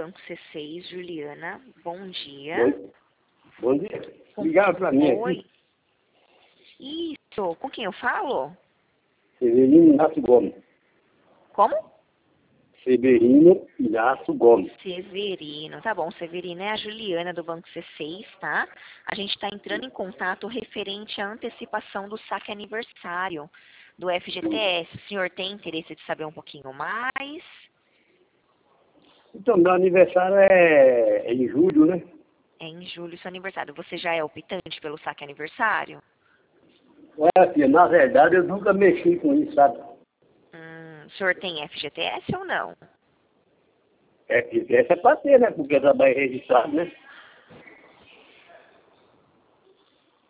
Banco C6, Juliana. Bom dia. Oi. Bom dia. Ligaram para mim Oi. aqui. Isso. Com quem eu falo? Severino Inácio Gomes. Como? Severino Inácio Gomes. Severino. Tá bom, Severino. É a Juliana do Banco C6, tá? A gente está entrando em contato referente à antecipação do saque aniversário do FGTS. O senhor tem interesse de saber um pouquinho mais? Então, meu aniversário é em julho, né? É em julho seu aniversário. Você já é optante pelo saque aniversário? Olha, filha, na verdade eu nunca mexi com isso, sabe? O senhor tem FGTS ou não? É, essa é para ter, né? Porque trabalho registrado, né?